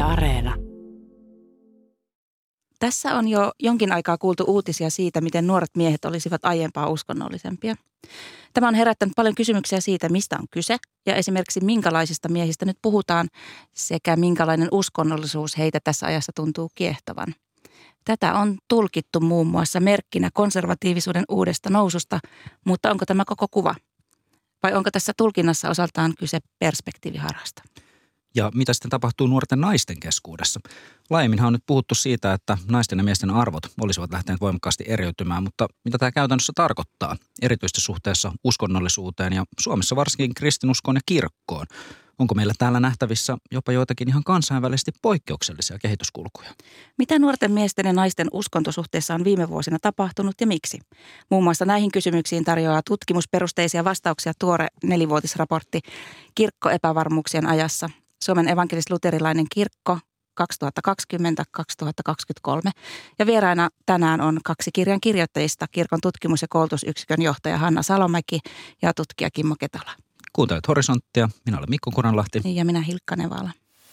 Areena. Tässä on jo jonkin aikaa kuultu uutisia siitä, miten nuoret miehet olisivat aiempaa uskonnollisempia. Tämä on herättänyt paljon kysymyksiä siitä, mistä on kyse ja esimerkiksi minkälaisista miehistä nyt puhutaan sekä minkälainen uskonnollisuus heitä tässä ajassa tuntuu kiehtovan. Tätä on tulkittu muun muassa merkkinä konservatiivisuuden uudesta noususta, mutta onko tämä koko kuva? Vai onko tässä tulkinnassa osaltaan kyse perspektiiviharhasta? Ja mitä sitten tapahtuu nuorten naisten keskuudessa? Laajemminhan on nyt puhuttu siitä, että naisten ja miesten arvot olisivat lähteneet voimakkaasti eriytymään, mutta mitä tämä käytännössä tarkoittaa? Erityisesti suhteessa uskonnollisuuteen ja Suomessa varsinkin kristinuskoon ja kirkkoon. Onko meillä täällä nähtävissä jopa joitakin ihan kansainvälisesti poikkeuksellisia kehityskulkuja? Mitä nuorten miesten ja naisten uskontosuhteessa on viime vuosina tapahtunut ja miksi? Muun muassa näihin kysymyksiin tarjoaa tutkimusperusteisia vastauksia tuore 4-vuotisraportti Kirkko-epävarmuuksien ajassa. Suomen evankelis-luterilainen kirkko 2020-2023. Ja vieraina tänään on 2 kirjan kirjoittajista, kirkon tutkimus- ja koulutusyksikön johtaja Hanna Salomäki ja tutkija Kimmo Ketola. Kuuntelet Horisonttia. Minä olen Mikko Kuranlahti. Ja minä Hilkka Nevala.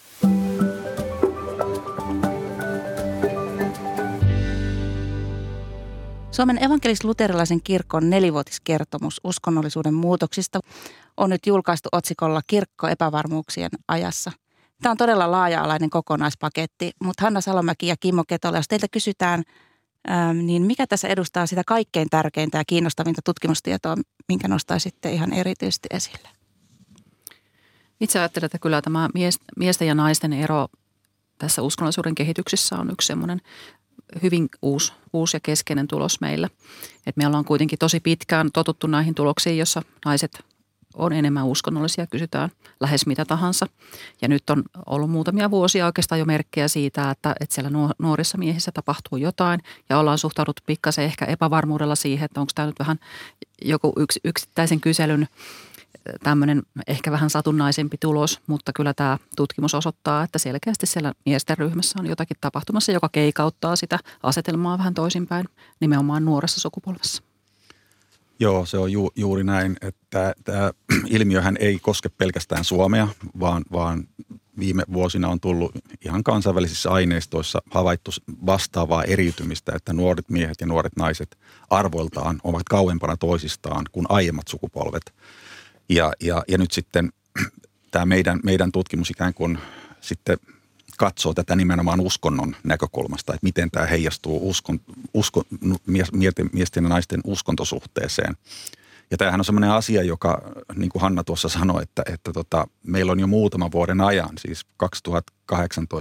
Suomen evankelis-luterilaisen kirkon 4-vuotiskertomus uskonnollisuuden muutoksista on nyt julkaistu otsikolla Kirkko epävarmuuksien ajassa. Tämä on todella laaja-alainen kokonaispaketti, mutta Hanna Salomäki ja Kimmo Ketola, jos teiltä kysytään, niin mikä tässä edustaa sitä kaikkein tärkeintä ja kiinnostavinta tutkimustietoa, minkä nostaisitte ihan erityisesti esille? Itse ajattelen, että kyllä tämä miesten ja naisten ero tässä uskonnollisuuden kehityksessä on yksi semmoinen hyvin uusi ja keskeinen tulos meillä. Et me ollaan kuitenkin tosi pitkään totuttu näihin tuloksiin, jossa naiset on enemmän uskonnollisia, kysytään lähes mitä tahansa. Ja nyt on ollut muutamia vuosia oikeastaan jo merkkejä siitä, että siellä nuorissa miehissä tapahtuu jotain. Ja ollaan suhtauduttu pikkasen ehkä epävarmuudella siihen, että onko tämä nyt vähän joku yksittäisen kyselyn tämmöinen ehkä vähän satunnaisempi tulos. Mutta kyllä tämä tutkimus osoittaa, että selkeästi siellä miesten ryhmässä on jotakin tapahtumassa, joka keikauttaa sitä asetelmaa vähän toisinpäin nimenomaan nuoressa sukupolvessa. Joo, se on juuri näin, että tämä ilmiöhän ei koske pelkästään Suomea, vaan viime vuosina on tullut ihan kansainvälisissä aineistoissa havaittu vastaavaa eriytymistä, että nuoret miehet ja nuoret naiset arvoiltaan ovat kauempana toisistaan kuin aiemmat sukupolvet. Ja nyt sitten tämä meidän tutkimus ikään kuin sitten katsoo tätä nimenomaan uskonnon näkökulmasta, että miten tämä heijastuu miesten ja naisten uskontosuhteeseen. Ja tämähän on sellainen asia, joka, niin kuin Hanna tuossa sanoi, että meillä on jo muutaman vuoden ajan, siis 2018-2019,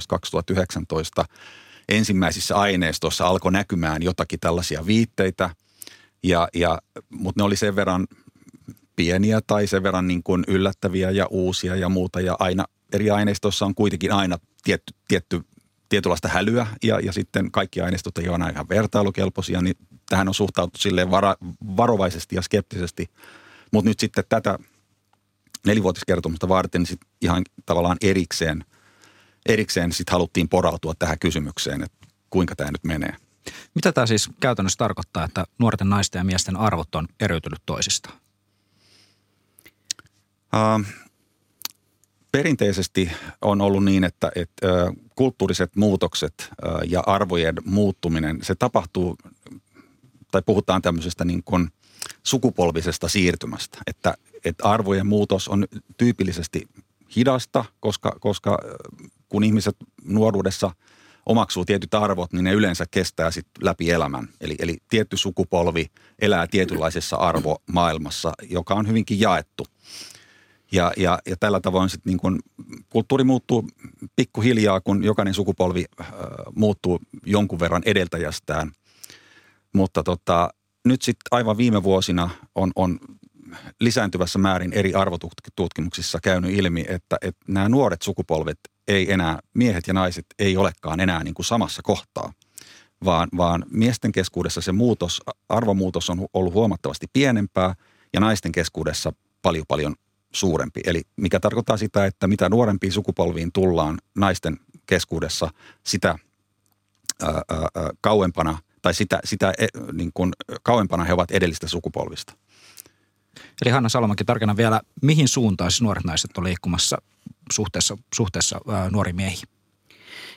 ensimmäisissä aineistoissa alkoi näkymään jotakin tällaisia viitteitä, mutta ne oli sen verran pieniä tai sen verran niin kuin yllättäviä ja uusia ja muuta, ja aina eri aineistoissa on kuitenkin aina tietynlaista hälyä ja sitten kaikki aineistot ei ole aina ihan vertailukelpoisia, niin tähän on suhtauttu silleen varovaisesti ja skeptisesti. Mutta nyt sitten tätä 4-vuotiskertomusta varten niin sit ihan tavallaan erikseen sit haluttiin porautua tähän kysymykseen, että kuinka tämä nyt menee. Mitä tämä siis käytännössä tarkoittaa, että nuorten naisten ja miesten arvot on eriytynyt toisistaan? Perinteisesti on ollut niin, että kulttuuriset muutokset ja arvojen muuttuminen, se tapahtuu, tai puhutaan tämmöisestä niin kuin sukupolvisesta siirtymästä, että arvojen muutos on tyypillisesti hidasta, koska kun ihmiset nuoruudessa omaksuu tietyt arvot, niin ne yleensä kestää sitten läpi elämän. Eli tietty sukupolvi elää tietynlaisessa arvomaailmassa, joka on hyvinkin jaettu. Ja tällä tavoin sitten niin kun kulttuuri muuttuu pikkuhiljaa, kun jokainen sukupolvi muuttuu jonkun verran edeltäjästään. Mutta nyt sitten aivan viime vuosina on lisääntyvässä määrin eri arvotutkimuksissa käynyt ilmi, että nämä nuoret sukupolvet ei enää, miehet ja naiset ei olekaan enää niin kuin samassa kohtaa, vaan miesten keskuudessa se arvomuutos on ollut huomattavasti pienempää ja naisten keskuudessa paljon suurempi. Eli mikä tarkoittaa sitä, että mitä nuorempiin sukupolviin tullaan naisten keskuudessa, sitä kauempana tai sitä niin kuin kauempana he ovat edellistä sukupolvista. Eli Hanna Salomäki, tarkenna vielä, mihin suuntaan siis nuoret naiset on liikkumassa suhteessa nuoriin miehiin?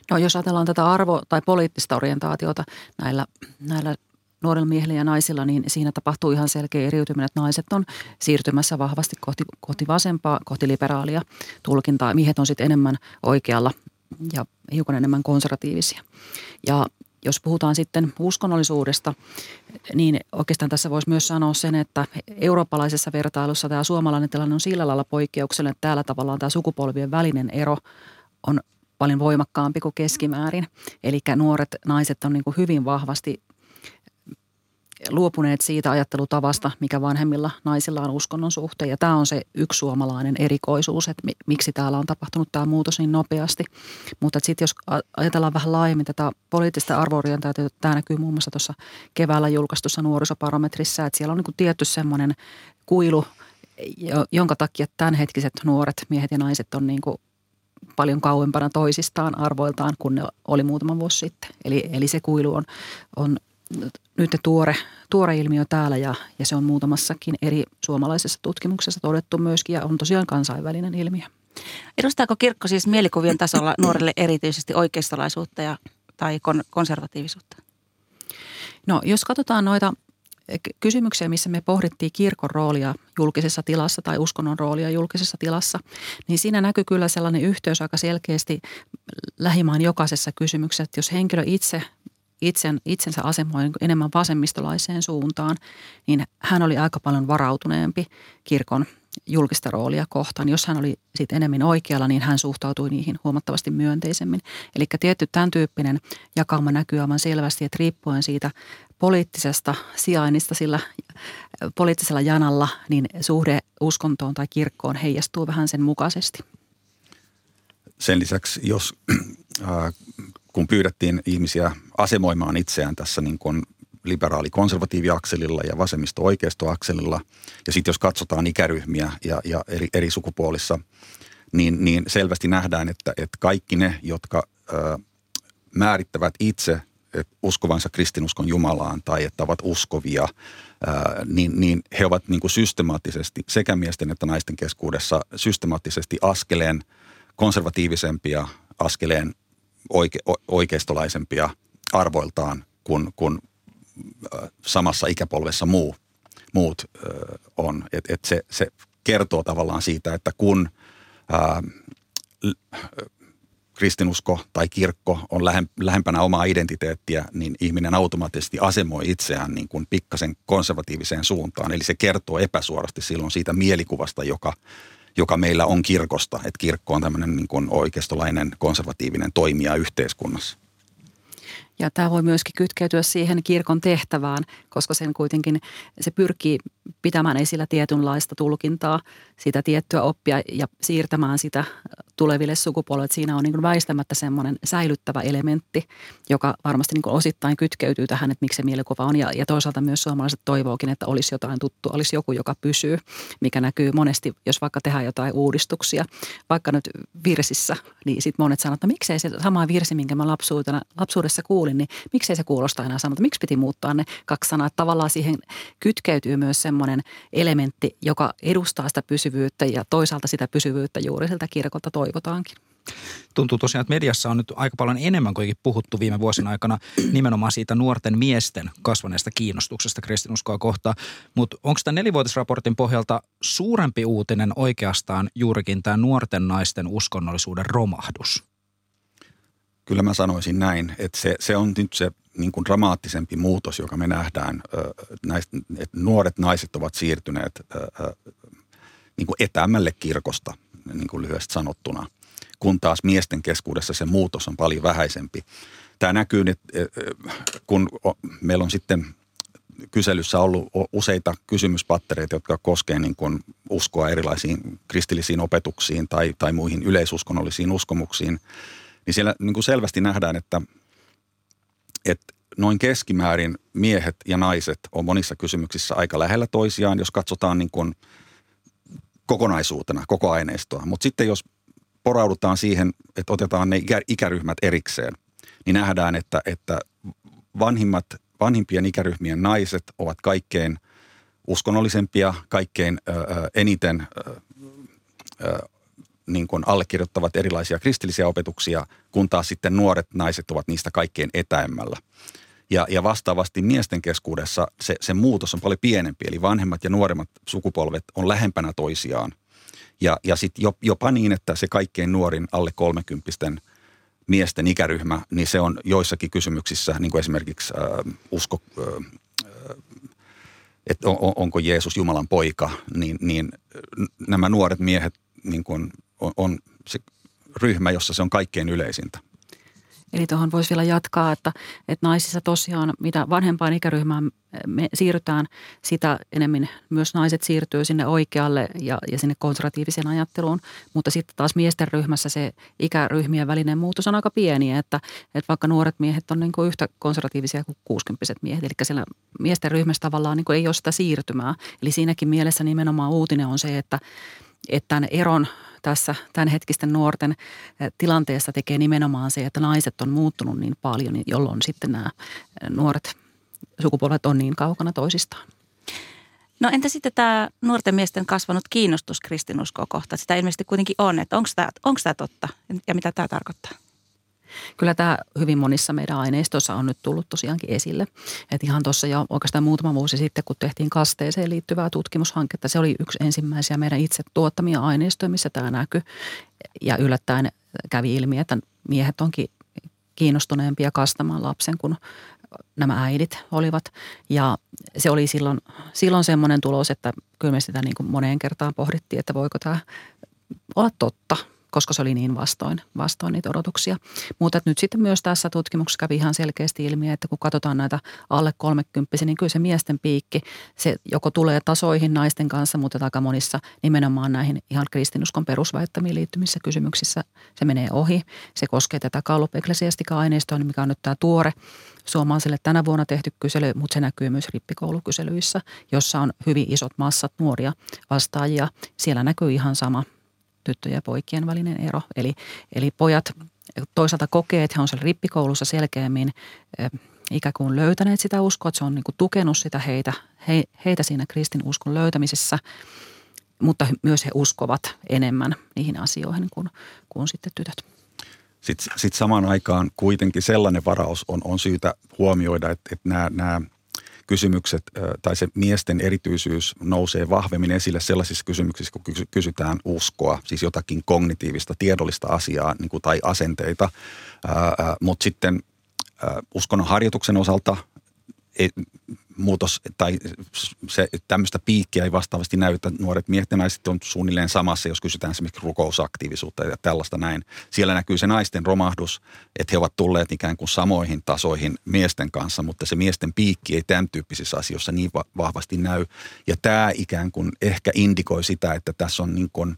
No jos ajatellaan tätä tai poliittista orientaatiota näillä nuorilla miehillä ja naisilla, niin siinä tapahtuu ihan selkeä eriytyminen, että naiset on siirtymässä vahvasti kohti vasempaa, kohti liberaalia tulkintaa. Miehet on sitten enemmän oikealla ja hiukan enemmän konservatiivisia. Ja jos puhutaan sitten uskonnollisuudesta, niin oikeastaan tässä voisi myös sanoa sen, että eurooppalaisessa vertailussa tämä suomalainen tilanne on sillä lailla poikkeuksellinen, että täällä tavallaan tämä sukupolvien välinen ero on paljon voimakkaampi kuin keskimäärin. Eli nuoret naiset on niin kuin hyvin vahvasti luopuneet siitä ajattelutavasta, mikä vanhemmilla naisilla on uskonnon suhteen. Ja tämä on se yksi suomalainen erikoisuus, että miksi täällä on tapahtunut tämä muutos niin nopeasti. Mutta sitten jos ajatellaan vähän laajemmin tätä poliittista arvo-orientaatiota, tämä näkyy muun muassa tuossa keväällä julkaistussa nuorisobarometrissa, että siellä on niin kuin tietty semmoinen kuilu, jonka takia tämänhetkiset nuoret miehet ja naiset on niin kuin paljon kauempana toisistaan arvoiltaan kuin ne oli muutama vuosi sitten. Eli se kuilu on nyt tuore ilmiö täällä ja se on muutamassakin eri suomalaisessa tutkimuksessa todettu myöskin ja on tosiaan kansainvälinen ilmiö. Edustaako kirkko siis mielikuvien tasolla nuorille erityisesti oikeistolaisuutta tai konservatiivisuutta? No jos katsotaan noita kysymyksiä, missä me pohdittiin kirkon roolia julkisessa tilassa tai uskonnon roolia julkisessa tilassa, niin siinä näkyy kyllä sellainen yhteys aika selkeästi lähimaan jokaisessa kysymyksessä, että jos henkilö itsensä asemoi enemmän vasemmistolaiseen suuntaan, niin hän oli aika paljon varautuneempi kirkon julkista roolia kohtaan. Jos hän oli sitten enemmän oikealla, niin hän suhtautui niihin huomattavasti myönteisemmin. Eli tietty tämän tyyppinen jakauma näkyy aivan selvästi, että riippuen siitä poliittisesta sijainnista sillä poliittisella janalla, niin suhde uskontoon tai kirkkoon heijastuu vähän sen mukaisesti. Sen lisäksi, kun pyydettiin ihmisiä asemoimaan itseään tässä niin kuin liberaali-konservatiivi-akselilla ja vasemmisto-oikeisto-akselilla, ja sitten jos katsotaan ikäryhmiä ja eri sukupuolissa, niin selvästi nähdään, että kaikki ne, jotka määrittävät itse uskovansa kristinuskon Jumalaan tai että ovat uskovia, niin he ovat niin kuin systemaattisesti sekä miesten että naisten keskuudessa systemaattisesti askeleen konservatiivisempia, askeleen oikeistolaisempia arvoiltaan kuin samassa ikäpolvessa muut on. Et se kertoo tavallaan siitä, että kun kristinusko tai kirkko on lähempänä omaa identiteettiä, niin ihminen automaattisesti asemoi itseään niin kuin pikkasen konservatiiviseen suuntaan. Eli se kertoo epäsuorasti silloin siitä mielikuvasta, joka meillä on kirkosta, että kirkko on tämmöinen niin kuin oikeistolainen konservatiivinen toimija yhteiskunnassa. Ja tämä voi myöskin kytkeytyä siihen kirkon tehtävään, koska sen kuitenkin se pyrkii pitämään esillä tietynlaista tulkintaa, sitä tiettyä oppia ja siirtämään sitä tuleville sukupolville. Siinä on niin kuin väistämättä semmoinen säilyttävä elementti, joka varmasti niin kuin osittain kytkeytyy tähän, että miksi se mielikuva on. Ja toisaalta myös suomalaiset toivookin, että olisi jotain tuttua, olisi joku, joka pysyy, mikä näkyy monesti, jos vaikka tehdään jotain uudistuksia, vaikka nyt virsissä, niin sitten monet sanoo, että miksei se sama virsi, minkä mä lapsuudessa kuulin, niin miksei se kuulosta enää samalta, miksi piti muuttaa ne kaksi sanaa. Että tavallaan siihen kytkeytyy myös semmoinen elementti, joka edustaa sitä pysyvyyttä ja toisaalta sitä pysyvyyttä juuri siltä kirkolta toivotaankin. Tuntuu tosiaan, että mediassa on nyt aika paljon enemmän kuin puhuttu viime vuosien aikana nimenomaan siitä nuorten miesten kasvaneesta kiinnostuksesta kristinuskoa kohtaan. Mutta onko tämä 4-vuotisraportin pohjalta suurempi uutinen oikeastaan juurikin tämä nuorten naisten uskonnollisuuden romahdus? Kyllä mä sanoisin näin, että se on nyt se niin kuin dramaattisempi muutos, joka me nähdään, että nuoret naiset ovat siirtyneet niin kuin etäämmälle kirkosta, niin kuin lyhyesti sanottuna, kun taas miesten keskuudessa se muutos on paljon vähäisempi. Tämä näkyy, kun meillä on sitten kyselyssä ollut useita kysymyspattereita, jotka koskevat niin kuin uskoa erilaisiin kristillisiin opetuksiin tai muihin yleisuskonnollisiin uskomuksiin, niin siellä niin kuin selvästi nähdään, että noin keskimäärin miehet ja naiset on monissa kysymyksissä aika lähellä toisiaan, jos katsotaan niin kuin kokonaisuutena, koko aineistoa. Mutta sitten jos poraudutaan siihen, että otetaan ne ikäryhmät erikseen, niin nähdään, että vanhimpien ikäryhmien naiset ovat kaikkein uskonnollisempia, kaikkein eniten niin kuin allekirjoittavat erilaisia kristillisiä opetuksia, kun taas sitten nuoret naiset ovat niistä kaikkein etäimmällä. Ja vastaavasti miesten keskuudessa se muutos on paljon pienempi, eli vanhemmat ja nuoremmat sukupolvet on lähempänä toisiaan. Ja sitten jopa niin, että se kaikkein nuorin alle 30 miesten ikäryhmä, niin se on joissakin kysymyksissä, niin kuin esimerkiksi usko, että onko Jeesus Jumalan poika, niin nämä nuoret miehet niin kuin on se ryhmä, jossa se on kaikkein yleisintä. Eli tuohon voisi vielä jatkaa, että naisissa tosiaan, mitä vanhempaan ikäryhmään me siirrytään, sitä enemmän myös naiset siirtyy sinne oikealle ja sinne konservatiiviseen ajatteluun. Mutta sitten taas miesten ryhmässä se ikäryhmien välinen muutos on aika pieni, että vaikka nuoret miehet on niin kuin yhtä konservatiivisia kuin 60-vuotiaat miehet. Eli siellä miesten ryhmässä tavallaan niin kuin ei ole sitä siirtymää. Eli siinäkin mielessä nimenomaan uutinen on se, että tämän eron tässä tämänhetkisten nuorten tilanteessa tekee nimenomaan se, että naiset on muuttunut niin paljon, jolloin sitten nämä nuoret sukupolvet on niin kaukana toisistaan. No entä sitten tämä nuorten miesten kasvanut kiinnostus kristinuskoa kohtaan? Sitä ilmeisesti kuitenkin on, että onko tämä totta ja mitä tämä tarkoittaa? Kyllä tämä hyvin monissa meidän aineistoissa on nyt tullut tosiaankin esille. Että ihan tuossa jo oikeastaan muutama vuosi sitten, kun tehtiin kasteeseen liittyvää tutkimushanketta, se oli yksi ensimmäisiä meidän itse tuottamia aineistoja, missä tämä näkyi. Ja yllättäen kävi ilmi, että miehet onkin kiinnostuneempia kastamaan lapsen kuin nämä äidit olivat. Ja se oli silloin semmoinen tulos, että kyllä me sitä niin kuin moneen kertaan pohdittiin, että voiko tämä olla totta, koska se oli niin vastoin niitä odotuksia. Mutta nyt sitten myös tässä tutkimuksessa kävi ihan selkeästi ilmi, että kun katsotaan näitä alle 30, niin kyllä se miesten piikki, se joko tulee tasoihin naisten kanssa, mutta aika monissa nimenomaan näihin ihan kristinuskon perusväittämiin liittymissä kysymyksissä se menee ohi. Se koskee tätä Gallup Ecclesiastica-aineistoa, mikä on nyt tämä tuore suomalaisille tänä vuonna tehty kysely, mutta se näkyy myös rippikoulukyselyissä, jossa on hyvin isot massat nuoria vastaajia. Siellä näkyy ihan sama tyttöjen ja poikien välinen ero. Eli pojat toisaalta kokee, että he on siellä rippikoulussa selkeämmin ikään kuin löytäneet sitä uskoa, että se on niin kuin tukenut sitä heitä siinä kristinuskon löytämisessä, mutta myös he uskovat enemmän niihin asioihin kuin sitten tytöt. Sitten samaan aikaan kuitenkin sellainen varaus on syytä huomioida, että nämä kysymykset tai se miesten erityisyys nousee vahvemmin esille sellaisissa kysymyksissä, kun kysytään uskoa, siis jotakin kognitiivista, tiedollista asiaa niin kuin, tai asenteita. Mutta sitten uskonnon harjoituksen osalta muutos tai se tämmöistä piikkiä ei vastaavasti näytä. Nuoret miehet ja naiset on suunnilleen samassa, jos kysytään esimerkiksi rukousaktiivisuutta ja tällaista näin. Siellä näkyy se naisten romahdus, että he ovat tulleet ikään kuin samoihin tasoihin miesten kanssa, mutta se miesten piikki ei tämän tyyppisissä asioissa niin vahvasti näy. Ja tämä ikään kuin ehkä indikoi sitä, että tässä on niin kuin,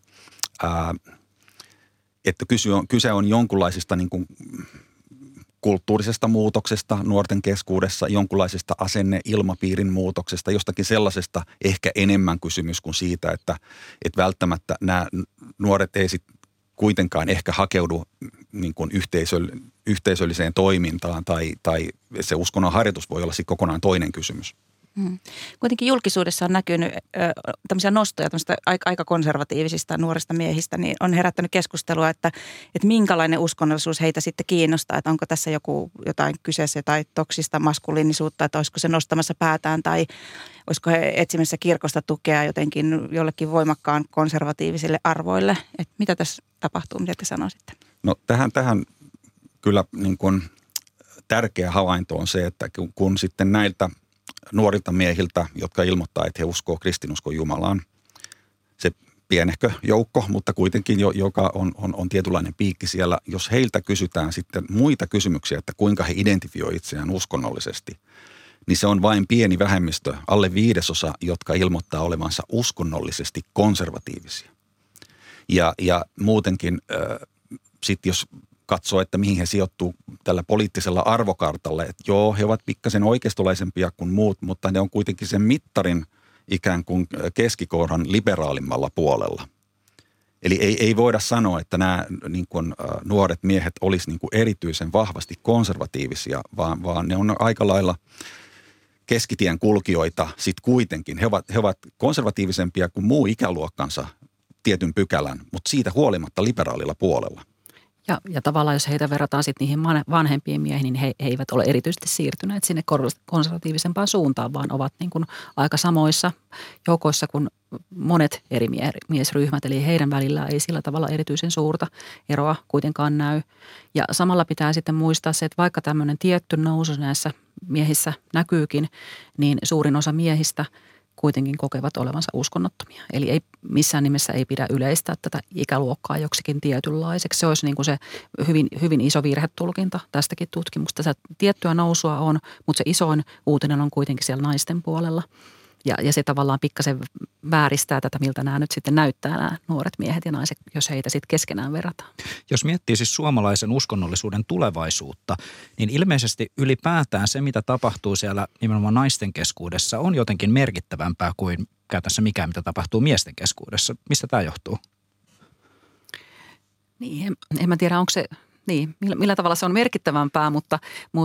että kyse on jonkunlaisista niin kuin kulttuurisesta muutoksesta nuorten keskuudessa, jonkunlaisesta asenneilmapiirin muutoksesta, jostakin sellaisesta ehkä enemmän kysymys kuin siitä, että välttämättä nämä nuoret ei sitten kuitenkaan ehkä hakeudu niin kuin yhteisölliseen toimintaan tai se uskonnon harjoitus voi olla sitten kokonaan toinen kysymys. Kuitenkin julkisuudessa on näkynyt tämmöisiä nostoja tämmöistä aika konservatiivisista nuorista miehistä, niin on herättänyt keskustelua, että minkälainen uskonnollisuus heitä sitten kiinnostaa, että onko tässä jotain kyseessä tai toksista maskuliinisuutta, että olisiko se nostamassa päätään tai olisiko he etsimässä kirkosta tukea jotenkin jollekin voimakkaan konservatiivisille arvoille. Että mitä tässä tapahtuu, mitä te sanoisitte? No tähän kyllä niin kuin tärkeä havainto on se, että kun sitten näiltä nuorilta miehiltä, jotka ilmoittaa, että he uskoo kristinuskon Jumalaan. Se pienehkö joukko, mutta kuitenkin joka on tietynlainen piikki siellä. Jos heiltä kysytään sitten muita kysymyksiä, että kuinka he identifioi itseään uskonnollisesti, niin se on vain pieni vähemmistö, alle 5%, jotka ilmoittaa olevansa uskonnollisesti konservatiivisia. Ja muutenkin sitten jos katsoo, että mihin he sijoittuu tällä poliittisella arvokartalle. Että joo, he ovat pikkasen oikeistolaisempia kuin muut, mutta ne on kuitenkin sen mittarin ikään kuin keskikohdan liberaalimmalla puolella. Eli ei voida sanoa, että nämä niin kuin, nuoret miehet olisi niin kuin erityisen vahvasti konservatiivisia, vaan ne on aika lailla keskitien kulkijoita sitten kuitenkin. He ovat konservatiivisempia kuin muu ikäluokkansa tietyn pykälän, mutta siitä huolimatta liberaalilla puolella. Ja tavallaan jos heitä verrataan sitten niihin vanhempiin miehiin, niin he eivät ole erityisesti siirtyneet sinne konservatiivisempaan suuntaan, vaan ovat niin kuin aika samoissa joukoissa kuin monet eri miesryhmät. Eli heidän välillään ei sillä tavalla erityisen suurta eroa kuitenkaan näy. Ja samalla pitää sitten muistaa se, että vaikka tämmöinen tietty nousu näissä miehissä näkyykin, niin suurin osa miehistä kuitenkin kokevat olevansa uskonnottomia. Eli ei, missään nimessä ei pidä yleistää tätä ikäluokkaa joksikin tietynlaiseksi. Se olisi niin kuin se hyvin, hyvin iso virhetulkinta tästäkin tutkimuksesta. Se tiettyä nousua on, mutta se isoin uutinen on kuitenkin siellä naisten puolella. Ja se tavallaan pikkasen vääristää tätä, miltä nämä nyt sitten näyttää nämä nuoret miehet ja naiset, jos heitä sitten keskenään verrataan. Jos miettii siis suomalaisen uskonnollisuuden tulevaisuutta, niin ilmeisesti ylipäätään se, mitä tapahtuu siellä nimenomaan naisten keskuudessa, on jotenkin merkittävämpää kuin käytännössä mikään, mitä tapahtuu miesten keskuudessa. Mistä tämä johtuu? Niin, en mä tiedä, onko se, niin, millä tavalla se on merkittävämpää, mutta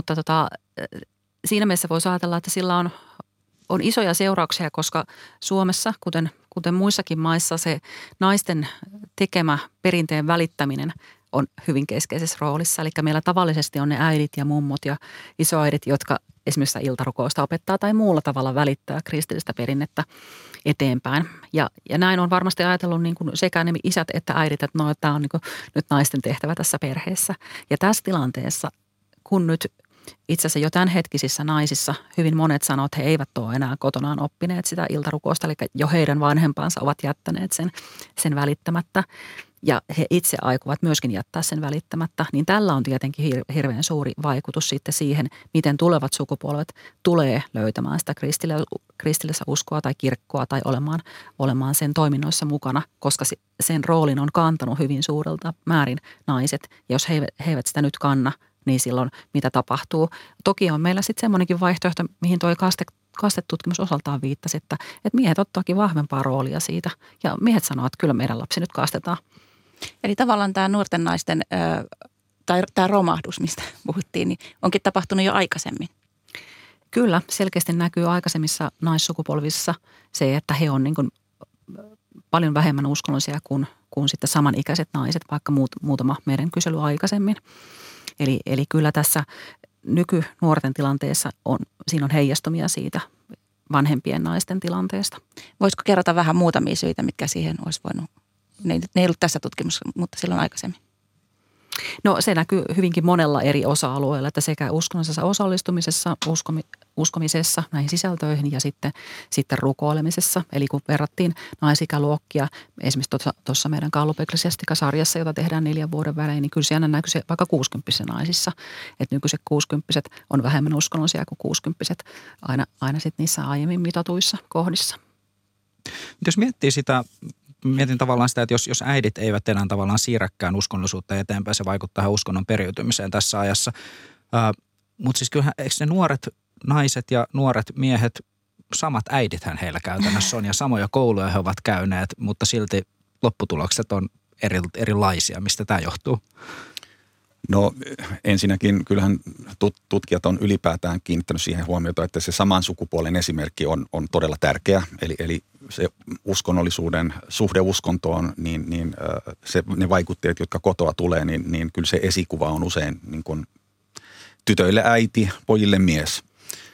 siinä mielessä voisi ajatella, että sillä on isoja seurauksia, koska Suomessa, kuten muissakin maissa, se naisten tekemä perinteen välittäminen on hyvin keskeisessä roolissa. Eli meillä tavallisesti on ne äidit ja mummot ja isoäidit, jotka esimerkiksi iltarukousta opettaa tai muulla tavalla välittää kristillistä perinnettä eteenpäin. Ja näin on varmasti ajatellut niin kuin sekä ne isät että äidit, että no, tämä on niin kuin nyt naisten tehtävä tässä perheessä. Ja tässä tilanteessa, kun nyt itse asiassa jo tämänhetkisissä naisissa hyvin monet sanoo, että he eivät ole enää kotonaan oppineet sitä iltarukousta, eli jo heidän vanhempansa ovat jättäneet sen välittämättä ja he itse aikovat myöskin jättää sen välittämättä, niin tällä on tietenkin hirveän suuri vaikutus sitten siihen, miten tulevat sukupolvet tulee löytämään sitä kristillistä uskoa tai kirkkoa tai olemaan sen toiminnoissa mukana, koska sen roolin on kantanut hyvin suurelta määrin naiset ja jos he eivät sitä nyt kanna, niin silloin mitä tapahtuu. Toki on meillä sitten semmoinenkin vaihtoehto, mihin tuo kastetutkimus osaltaan viittasi, että miehet ottaakin vahvempaa roolia siitä. Ja miehet sanoo, että kyllä meidän lapsi nyt kastetaan. Eli tavallaan tämä nuorten naisten, tai tämä romahdus, mistä puhuttiin, niin onkin tapahtunut jo aikaisemmin. Kyllä, selkeästi näkyy aikaisemmissa naissukupolvissa se, että he on niin kuin paljon vähemmän uskonnollisia kuin sitten samanikäiset naiset, vaikka muutama meidän kysely aikaisemmin. Eli kyllä tässä nykynuorten tilanteessa siinä on heijastumia siitä vanhempien naisten tilanteesta. Voisiko kerrota vähän muutamia syitä, mitkä siihen olisi voinut, ne ei ollut tässä tutkimuksessa, mutta silloin aikaisemmin? No se näkyy hyvinkin monella eri osa-alueella, että sekä uskonnollisessa osallistumisessa, uskomisessa näihin sisältöihin ja sitten rukoilemisessa. Eli kun verrattiin naisikäluokkia esimerkiksi tuossa meidän Gallup Ecclesiastica-sarjassa, jota tehdään 4 vuoden välein, niin kyllä siellä näkyy se vaikka 60 naisissa. Että nykyiset 60 on vähemmän uskonnollisia kuin 60 aina sitten niissä aiemmin mitatuissa kohdissa. Jos mietin tavallaan sitä, että jos äidit eivät enää tavallaan siirräkään uskonnollisuutta eteenpäin, se vaikuttaa uskonnon periytymiseen tässä ajassa. Mutta siis kyllähän, eikö ne nuoret naiset ja nuoret miehet, samat äidithän heillä käytännössä on ja samoja kouluja he ovat käyneet, mutta silti lopputulokset on erilaisia. Mistä tämä johtuu? No ensinnäkin kyllähän tutkijat on ylipäätään kiinnittänyt siihen huomiota, että se saman sukupuolen esimerkki on todella tärkeä. Eli se uskonnollisuuden suhde uskontoon, niin ne vaikutteet, jotka kotoa tulee, niin kyllä se esikuva on usein niin kuin tytöille äiti, pojille mies.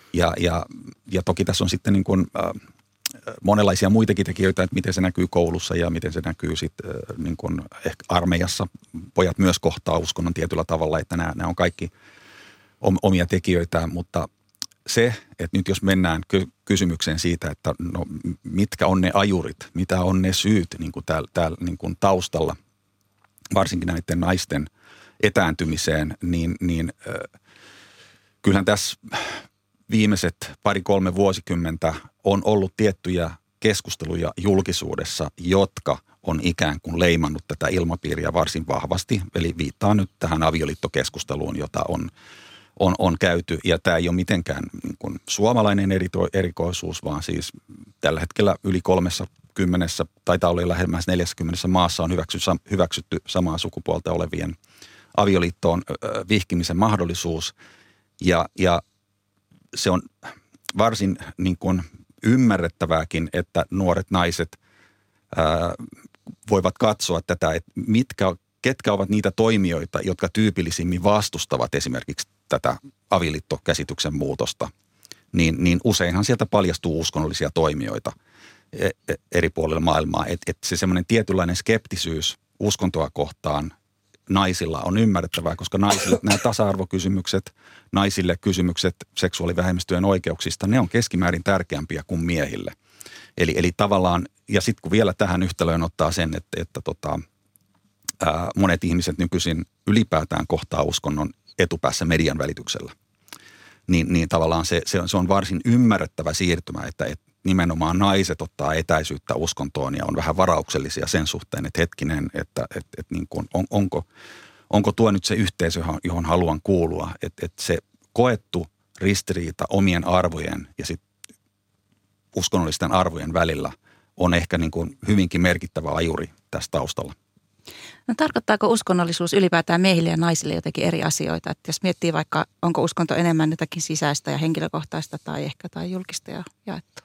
Ja toki tässä on sitten niin kuin monenlaisia muitakin tekijöitä, että miten se näkyy koulussa ja miten se näkyy sitten niin kuin ehkä armeijassa. Pojat myös kohtaa uskonnon tietyllä tavalla, että nämä on kaikki omia tekijöitä, mutta se, että nyt jos mennään kysymykseen siitä, että no, mitkä on ne ajurit, mitä on ne syyt niin kuin täällä niin kuin taustalla, varsinkin näiden naisten etääntymiseen, niin kyllähän tässä viimeiset 2-3 vuosikymmentä on ollut tiettyjä keskusteluja julkisuudessa, jotka on ikään kuin leimannut tätä ilmapiiriä varsin vahvasti. Eli viittaan nyt tähän avioliittokeskusteluun, jota on käyty. Ja tämä ei ole mitenkään niin kuin suomalainen erikoisuus, vaan siis tällä hetkellä yli 30, taitaa olla lähemmäs 40 maassa on hyväksytty samaa sukupuolta olevien avioliittoon vihkimisen mahdollisuus. Ja se on varsin niin kuin ymmärrettävääkin, että nuoret naiset voivat katsoa tätä, että ketkä ovat niitä toimijoita, jotka tyypillisimmin vastustavat esimerkiksi tätä avioliittokäsityksen muutosta, niin useinhan sieltä paljastuu uskonnollisia toimijoita eri puolilla maailmaa. Että se semmoinen tietynlainen skeptisyys uskontoa kohtaan naisilla on ymmärrettävää, koska naisille nämä tasa-arvokysymykset, naisille kysymykset seksuaalivähemmistöjen oikeuksista, ne on keskimäärin tärkeämpiä kuin miehille. Eli tavallaan, ja sitten kun vielä tähän yhtälöön ottaa sen, että monet ihmiset nykyisin ylipäätään kohtaa uskonnon etupäässä median välityksellä, niin tavallaan se on varsin ymmärrettävä siirtymä, että nimenomaan naiset ottaa etäisyyttä uskontoon ja on vähän varauksellisia sen suhteen, että hetkinen, että niin kuin, onko tuo nyt se yhteisö, johon haluan kuulua, että se koettu ristiriita omien arvojen ja sitten uskonnollisten arvojen välillä on ehkä niin kuin hyvinkin merkittävä ajuri tässä taustalla. No tarkoittaako uskonnollisuus ylipäätään miehille ja naisille jotenkin eri asioita? Että jos miettii vaikka, onko uskonto enemmän jotakin sisäistä ja henkilökohtaista tai ehkä tai julkista ja jaettua?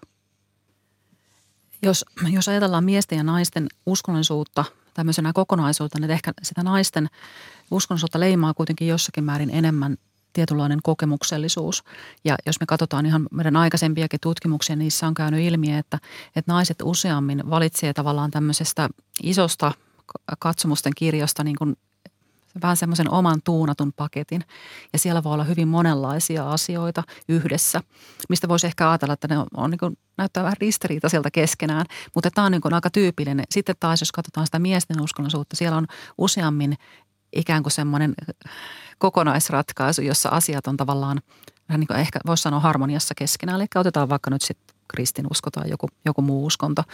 Jos ajatellaan miesten ja naisten uskonnollisuutta tämmöisenä kokonaisuutena, niin ehkä sitä naisten uskonnollisuutta leimaa kuitenkin jossakin määrin enemmän tietynlainen kokemuksellisuus. Ja jos me katsotaan ihan meidän aikaisempiakin tutkimuksia, niissä on käynyt ilmi, että naiset useammin valitsee tavallaan tämmöisestä isosta katsomusten kirjosta niin kuin vähän semmoisen oman tuunatun paketin. Ja siellä voi olla hyvin monenlaisia asioita yhdessä, mistä voisi ehkä ajatella, että ne on niin kuin, näyttää vähän ristiriitaiselta keskenään. Mutta tämä on niin kuin aika tyypillinen. Sitten taas, jos katsotaan sitä miesten uskonnollisuutta, siellä on useammin ikään kuin semmoinen kokonaisratkaisu, jossa asiat on tavallaan vähän niin kuin ehkä voisi sanoa harmoniassa keskenään. Eli otetaan vaikka nyt sitten kristinusko tai joku muu uskonto.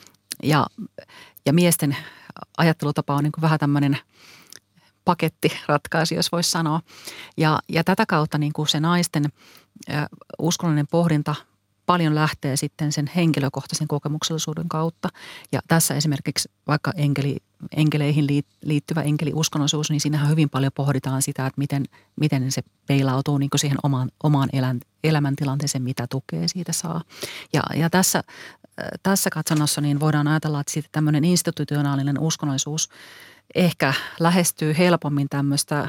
Ja miesten ajattelutapa on niin kuin vähän tämmöinen pakettiratkaisu, jos voisi sanoa. Ja tätä kautta niin kuin se naisten uskonnollinen pohdinta paljon lähtee sitten sen henkilökohtaisen kokemuksellisuuden kautta. Ja tässä esimerkiksi vaikka enkeleihin liittyvä enkeliuskonnollisuus, niin siinähän hyvin paljon pohditaan sitä, että miten se peilautuu niin kuin siihen omaan elämäntilanteeseen, mitä tukea siitä saa. Ja tässä katsannossa niin voidaan ajatella, että sitten tämmöinen institutionaalinen uskonnollisuus ehkä lähestyy helpommin tämmöistä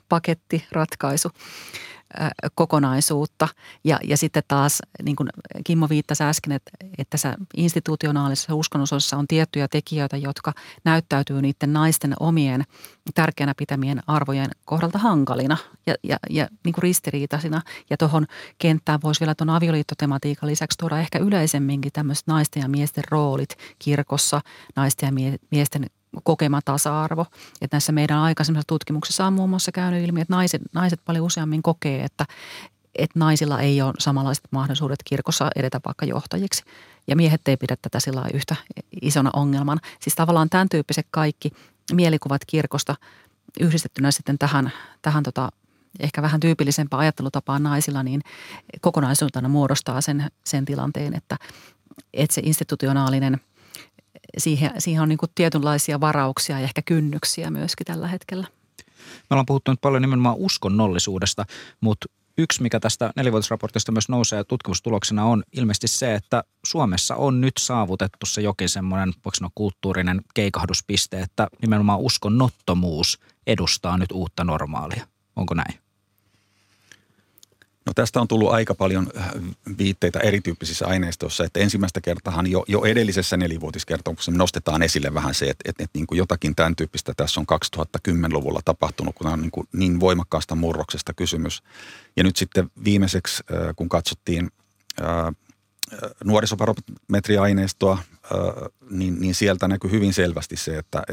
pakettiratkaisukokonaisuutta. Ja sitten taas, niin kuin Kimmo viittasi äsken, että tässä institutionaalisessa uskonnollisuudessa on tiettyjä tekijöitä, jotka näyttäytyy niiden naisten omien tärkeänä pitämien arvojen kohdalta hankalina ja niin kuin ristiriitaisina. Ja tuohon kenttään voisi vielä tuon avioliittotematiikan lisäksi tuoda ehkä yleisemminkin tämmöiset naisten ja miesten roolit kirkossa, naisten ja miesten kokema tasa-arvo. Että näissä meidän aikaisemmissa tutkimuksissa on muun muassa käynyt ilmi, että naiset paljon useammin kokee, että naisilla ei ole samanlaiset mahdollisuudet kirkossa edetä vaikka johtajiksi. Ja miehet ei pidä tätä sillä yhtä isona ongelman. Siis tavallaan tämän tyyppiset kaikki mielikuvat kirkosta yhdistettynä sitten tähän ehkä vähän tyypillisempään ajattelutapaan naisilla, niin kokonaisuutena muodostaa sen tilanteen, että se institutionaalinen siihen on niin kuin tietynlaisia varauksia ja ehkä kynnyksiä myöskin tällä hetkellä. Me ollaan puhuttu nyt paljon nimenomaan uskonnollisuudesta, mutta yksi, mikä tästä nelivuotisraportista myös nousee tutkimustuloksena on ilmeisesti se, että Suomessa on nyt saavutettu se jokin semmoinen, voiko sanoa kulttuurinen keikahduspiste, että nimenomaan uskonnottomuus edustaa nyt uutta normaalia. Onko näin? No tästä on tullut aika paljon viitteitä erityyppisissä aineistoissa, että ensimmäistä kertaa jo edellisessä nelivuotiskertomuksessa nostetaan esille vähän se, että niin kuin jotakin tämän tyyppistä tässä on 2010-luvulla tapahtunut, kun on niin voimakkaasta murroksesta kysymys. Ja nyt sitten viimeiseksi, kun katsottiin nuorisobarometriaineistoa, niin sieltä näkyy hyvin selvästi se, että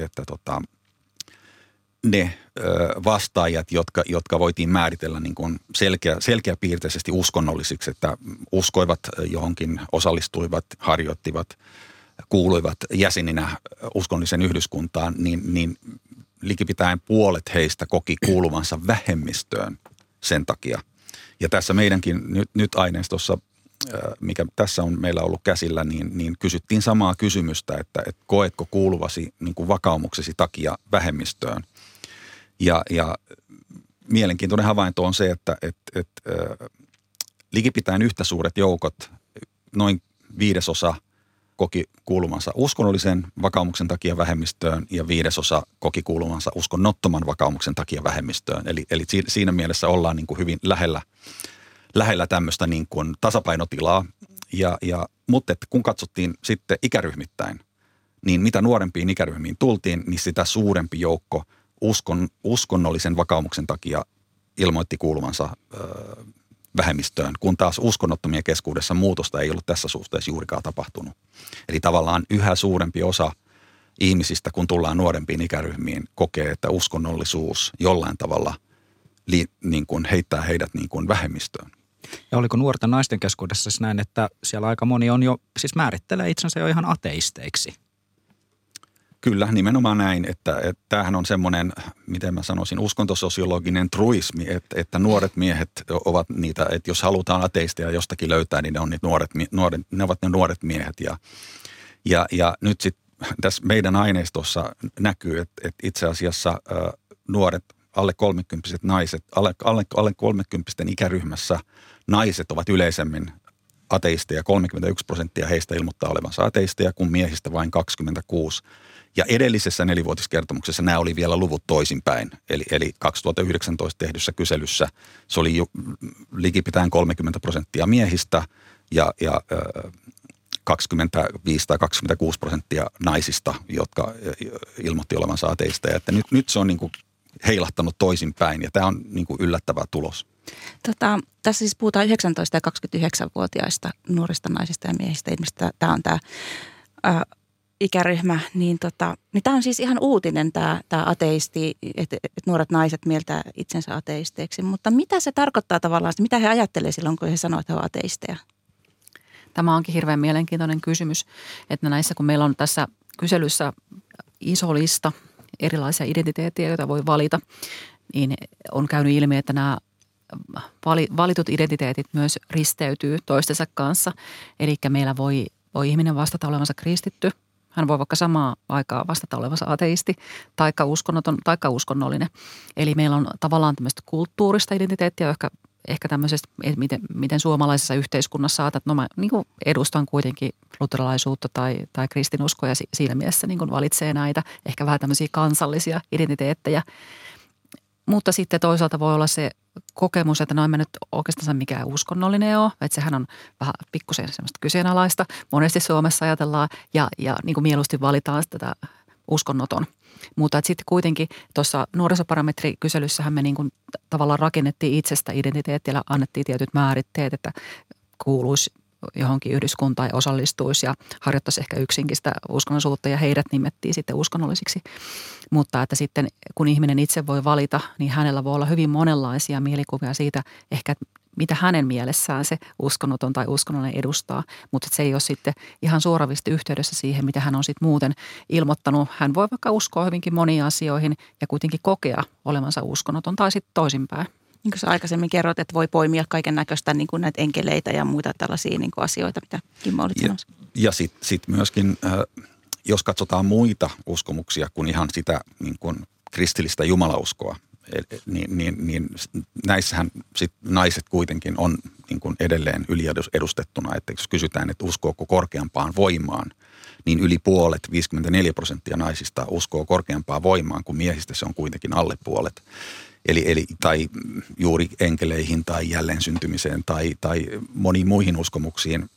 ne vastaajat, jotka voitiin määritellä niin kuin selkeäpiirteisesti uskonnollisiksi, että uskoivat johonkin, osallistuivat, harjoittivat, kuuluivat jäseninä uskonnollisen yhdyskuntaan, niin likipitäen puolet heistä koki kuuluvansa vähemmistöön sen takia. Ja tässä meidänkin nyt aineistossa, mikä tässä on meillä ollut käsillä, niin kysyttiin samaa kysymystä, että koetko kuuluvasi niin kuin vakaumuksesi takia vähemmistöön. Ja mielenkiintoinen havainto on se, että likipitäen yhtä suuret joukot, noin 1/5 koki kuulumansa uskonnollisen vakaumuksen takia vähemmistöön ja 5% koki kuulumansa uskonnottoman vakaumuksen takia vähemmistöön. Eli siinä mielessä ollaan niin kuin hyvin lähellä tämmöistä niin kuin tasapainotilaa. Mutta kun katsottiin sitten ikäryhmittäin, niin mitä nuorempiin ikäryhmiin tultiin, niin sitä suurempi joukko uskonnollisen vakaumuksen takia ilmoitti kuulumansa vähemmistöön, kun taas uskonnottomien keskuudessa muutosta ei ollut tässä suhteessa juurikaan tapahtunut. Eli tavallaan yhä suurempi osa ihmisistä, kun tullaan nuorempiin ikäryhmiin, kokee, että uskonnollisuus jollain tavalla niin kuin heittää heidät niin kuin vähemmistöön. Ja oliko nuorten naisten keskuudessa siis näin, että siellä aika moni on jo, siis määrittelee itsensä jo ihan ateisteiksi? Kyllä, nimenomaan näin, että tämähän on semmoinen, miten mä sanoisin, uskontososiologinen truismi, että nuoret miehet ovat niitä, että jos halutaan ateisteja jostakin löytää, niin ne on ne ovat ne nuoret miehet. Ja nyt sitten tässä meidän aineistossa näkyy, että itse asiassa nuoret alle 30-vuotiaat naiset, alle 30 ikäryhmässä naiset ovat yleisemmin ateisteja. 31% heistä ilmoittaa olevansa ateisteja, kun miehistä vain 26%. Ja edellisessä 4-vuotiskertomuksessa nämä oli vielä luvut toisinpäin. Eli 2019 tehdyssä kyselyssä se oli likipitäen 30% miehistä ja 25 tai 26% naisista, jotka ilmoitti olevansa ateisteja. Että nyt se on niin kuin heilahtanut toisinpäin ja tämä on niin kuin yllättävä tulos. Tässä siis puhutaan 19- ja 29-vuotiaista nuorista naisista ja miehistä. Ilmeisesti tämä on tämä ikäryhmä, niin tämä on siis ihan uutinen tämä ateisti, että nuoret naiset mieltää itsensä ateisteiksi. Mutta mitä se tarkoittaa tavallaan, mitä he ajattelee silloin, kun he sanoo, että he ovat ateisteja? Tämä onkin hirveän mielenkiintoinen kysymys, että näissä kun meillä on tässä kyselyssä iso lista erilaisia identiteettejä, joita voi valita, niin on käynyt ilmi, että nämä valitut identiteetit myös risteytyy toistensa kanssa. Eli meillä voi ihminen vastata olevansa kristitty. Hän voi vaikka samaan aikaan vastata olevansa ateisti, taikka uskonnoton, taikka uskonnollinen. Eli meillä on tavallaan tämmöistä kulttuurista identiteettiä, ehkä tämmöisestä, että miten suomalaisessa yhteiskunnassa saatat, no mä niin kuin edustan kuitenkin luterilaisuutta tai kristinuskoa ja siinä mielessä niin kuin valitsee näitä, ehkä vähän tämmöisiä kansallisia identiteettejä. Mutta sitten toisaalta voi olla se kokemus, että no en mä nyt oikeastaan mikään uskonnollinen ole, että sehän on vähän pikkusen semmoista kyseenalaista. Monesti Suomessa ajatellaan ja niin kuin mieluusti valitaan tätä uskonnoton. Mutta sitten kuitenkin tuossa nuorisoparametrikyselyssähän me niin kuin tavallaan rakennettiin itsestä identiteettiä, annettiin tietyt määritteet, että kuuluisi johonkin yhdyskuntaan ja osallistuisi ja harjoittaisi ehkä yksinkin sitä uskonnollisuutta ja heidät nimettiin sitten uskonnollisiksi. Mutta että sitten kun ihminen itse voi valita, niin hänellä voi olla hyvin monenlaisia mielikuvia siitä ehkä, mitä hänen mielessään se uskonnoton tai uskonnollinen edustaa. Mutta se ei ole sitten ihan suoravasti yhteydessä siihen, mitä hän on sitten muuten ilmoittanut. Hän voi vaikka uskoa hyvinkin moniin asioihin ja kuitenkin kokea olevansa uskonnoton tai sitten toisinpäin. Niin kuin sä aikaisemmin kerrot, että voi poimia kaiken näköistä niin kuin näitä enkeleitä ja muita tällaisia niin kuin asioita, mitä Kimmo olit sanomassa. Ja sit myöskin, jos katsotaan muita uskomuksia kuin ihan sitä niin kuin kristillistä jumalauskoa, niin näissähän sit naiset kuitenkin on niin kuin edelleen yliedustettuna. Että jos kysytään, että uskooko korkeampaan voimaan, niin yli puolet, 54% naisista uskoo korkeampaan voimaan, kun miehistä se on kuitenkin alle puolet. Eli tai juuri enkeleihin tai jälleen syntymiseen tai moniin muihin uskomuksiin,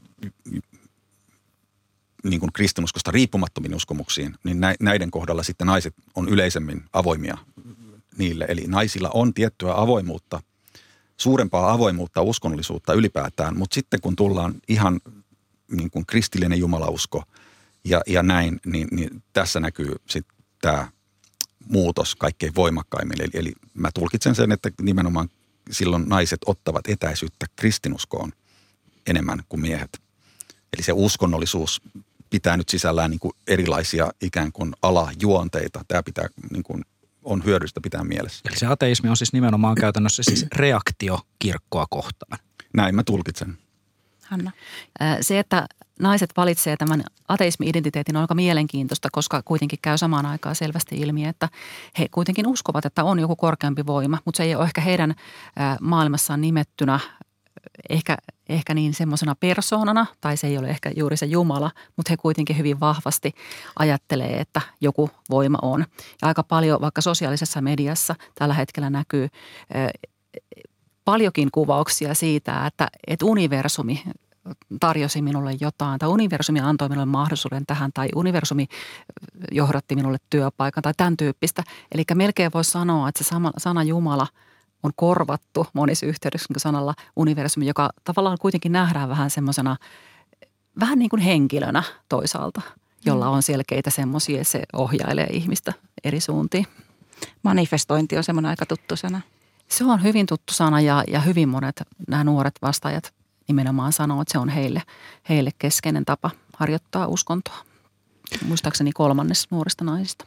niin kuin kristinuskosta riippumattomiin uskomuksiin, niin näiden kohdalla sitten naiset on yleisemmin avoimia niille. Eli naisilla on tiettyä avoimuutta, suurempaa avoimuutta, uskonnollisuutta ylipäätään, mutta sitten kun tullaan ihan niin kuin kristillinen jumalausko ja näin, niin tässä näkyy sitten tämä muutos kaikkein voimakkaimmin. Eli mä tulkitsen sen, että nimenomaan silloin naiset ottavat etäisyyttä kristinuskoon enemmän kuin miehet. Eli se uskonnollisuus pitää nyt sisällään niin kuin erilaisia ikään kuin alajuonteita. Tämä pitää, niin kuin, on hyödyllistä pitää mielessä. Eli se ateismi on siis nimenomaan käytännössä siis reaktio kirkkoa kohtaan. Näin mä tulkitsen. Hanna. Se, että naiset valitsee tämän ateismi-identiteetin on aika mielenkiintoista, koska kuitenkin käy samaan aikaan selvästi ilmi, että he kuitenkin uskovat, että on joku korkeampi voima, mutta se ei ole ehkä heidän maailmassaan nimettynä ehkä niin semmoisena persoonana, tai se ei ole ehkä juuri se Jumala, mutta he kuitenkin hyvin vahvasti ajattelee, että joku voima on. Ja aika paljon vaikka sosiaalisessa mediassa tällä hetkellä näkyy paljonkin kuvauksia siitä, että universumi tarjosi minulle jotain, tai universumi antoi minulle mahdollisuuden tähän, tai universumi johdatti minulle työpaikan, tai tämän tyyppistä. Eli melkein voisi sanoa, että se sana Jumala on korvattu monissa yhteydessä sanalla universumi, joka tavallaan kuitenkin nähdään vähän semmoisena, vähän niin kuin henkilönä toisaalta, jolla on selkeitä semmoisia, se ohjailee ihmistä eri suuntiin. Manifestointi on semmoinen aika tuttu sana. Se on hyvin tuttu sana ja hyvin monet nämä nuoret vastaajat nimenomaan sanoo, että se on heille keskeinen tapa harjoittaa uskontoa. Muistaakseni 1/3 nuorista naisista.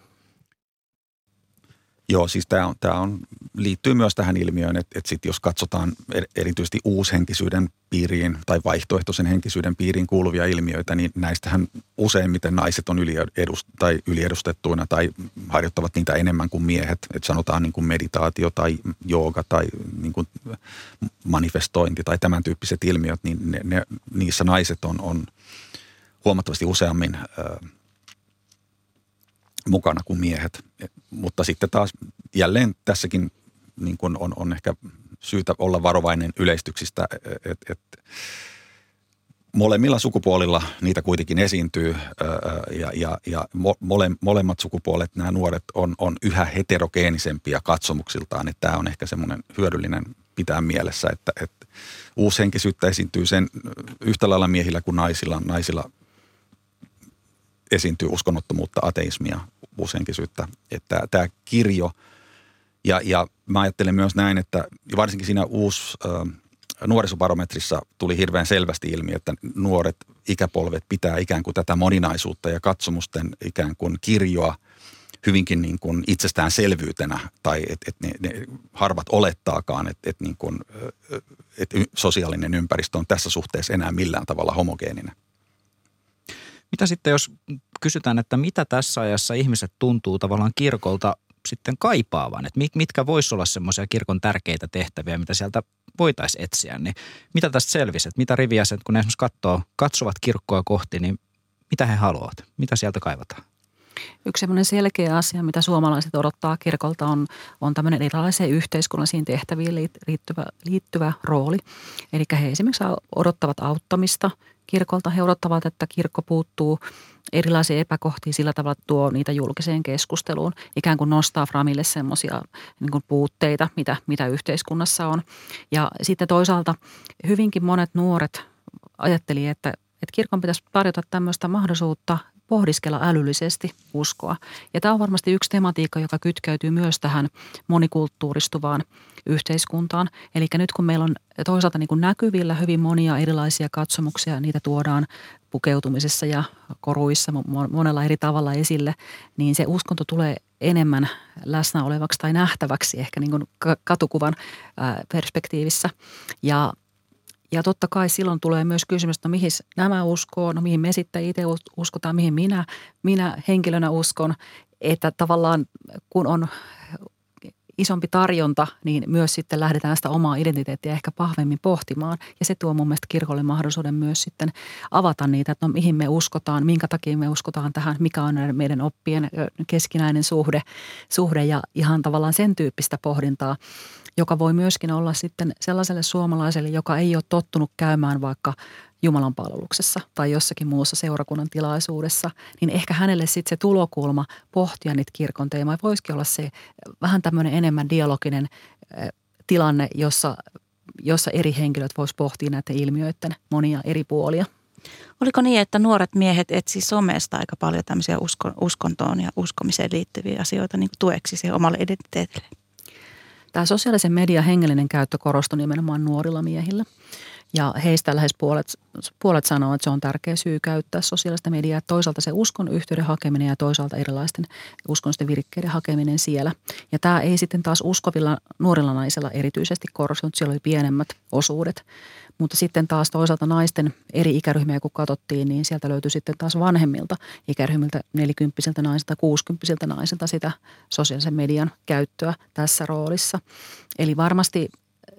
Joo, siis tämä liittyy myös tähän ilmiöön, että sit jos katsotaan erityisesti uushenkisyyden piiriin tai vaihtoehtoisen henkisyyden piiriin kuuluvia ilmiöitä, niin näistähän useimmiten naiset on yliedustettuina tai harjoittavat niitä enemmän kuin miehet. Että sanotaan niin kuin meditaatio tai jooga tai niin kuin manifestointi tai tämän tyyppiset ilmiöt, niin niissä naiset on huomattavasti useammin mukana kuin miehet, mutta sitten taas jälleen tässäkin niin kuin on ehkä syytä olla varovainen yleistyksistä, että molemmilla sukupuolilla niitä kuitenkin esiintyy ja molemmat sukupuolet, nämä nuoret on yhä heterogeenisempiä katsomuksiltaan, että tämä on ehkä semmoinen hyödyllinen pitää mielessä, että uushenkisyyttä esiintyy sen yhtä lailla miehillä kuin naisilla esiintyy uskonnottomuutta, ateismia, uushenkisyyttä. Että tämä kirjo, ja mä ajattelen myös näin, että varsinkin siinä nuorisobarometrissa tuli hirveän selvästi ilmi, että nuoret ikäpolvet pitää ikään kuin tätä moninaisuutta ja katsomusten ikään kuin kirjoa hyvinkin niin kuin itsestäänselvyytenä, tai että ne harvat olettaakaan, että sosiaalinen ympäristö on tässä suhteessa enää millään tavalla homogeeninen. Mitä sitten, jos kysytään, että mitä tässä ajassa ihmiset tuntuu tavallaan kirkolta sitten kaipaavan? Että mitkä voisi olla semmoisia kirkon tärkeitä tehtäviä, mitä sieltä voitaisiin etsiä? Niin mitä tästä selvisi? Että mitä rivijäsenet, kun ne esimerkiksi katsovat kirkkoa kohti, niin mitä he haluavat? Mitä sieltä kaivataan? Yksi semmoinen selkeä asia, mitä suomalaiset odottaa kirkolta, on tämmöinen erilaisiin yhteiskunnallisiin tehtäviin liittyvä rooli. Eli he esimerkiksi odottavat auttamista kirkolta. He odottavat, että kirkko puuttuu erilaisiin epäkohtiin sillä tavalla, että tuo niitä julkiseen keskusteluun. Ikään kuin nostaa framille semmoisia niin kuin puutteita, mitä yhteiskunnassa on. Ja sitten toisaalta hyvinkin monet nuoret ajatteli, että kirkon pitäisi tarjota tämmöistä mahdollisuutta pohdiskella älyllisesti uskoa. Ja tämä on varmasti yksi tematiikka, joka kytkeytyy myös tähän monikulttuuristuvaan yhteiskuntaan. Eli nyt kun meillä on toisaalta niin kuin näkyvillä hyvin monia erilaisia katsomuksia, niitä tuodaan pukeutumisessa ja koruissa monella eri tavalla esille, niin se uskonto tulee enemmän läsnä olevaksi tai nähtäväksi ehkä niin kuin katukuvan perspektiivissä. Ja totta kai silloin tulee myös kysymys, että mihin nämä uskoo, no mihin me sitten itse uskotaan, mihin minä henkilönä uskon, että tavallaan kun on isompi tarjonta, niin myös sitten lähdetään sitä omaa identiteettiä ehkä vahvemmin pohtimaan. Ja se tuo mun mielestä kirkolle mahdollisuuden myös sitten avata niitä, että no mihin me uskotaan, minkä takia me uskotaan tähän, mikä on meidän oppien keskinäinen suhde ja ihan tavallaan sen tyyppistä pohdintaa, joka voi myöskin olla sitten sellaiselle suomalaiselle, joka ei ole tottunut käymään vaikka Jumalan palveluksessa tai jossakin muussa seurakunnan tilaisuudessa, niin ehkä hänelle sitten se tulokulma pohtia niitä kirkon teemoja voisikin olla se vähän tämmöinen enemmän dialoginen tilanne, jossa eri henkilöt vois pohtia näiden ilmiöiden monia eri puolia. Oliko niin, että nuoret miehet etsivät somesta aika paljon tämmöisiä uskontoon ja uskomiseen liittyviä asioita niin kuin tueksi siihen omalle identiteetille? Tämä sosiaalisen median hengellinen käyttö korostui nimenomaan nuorilla miehillä. Ja heistä lähes puolet sanoo, että se on tärkeä syy käyttää sosiaalista mediaa. Toisaalta se uskon yhteyden hakeminen ja toisaalta erilaisten uskonnollisten virkkeiden hakeminen siellä. Ja tämä ei sitten taas uskovilla nuorilla naisilla erityisesti korostunut, siellä oli pienemmät osuudet. Mutta sitten taas toisaalta naisten eri ikäryhmiä kun katsottiin, niin sieltä löytyi sitten taas vanhemmilta ikäryhmiltä 40-vuotiailta naisilta, 60-vuotiailta naisilta sitä sosiaalisen median käyttöä tässä roolissa. Eli varmasti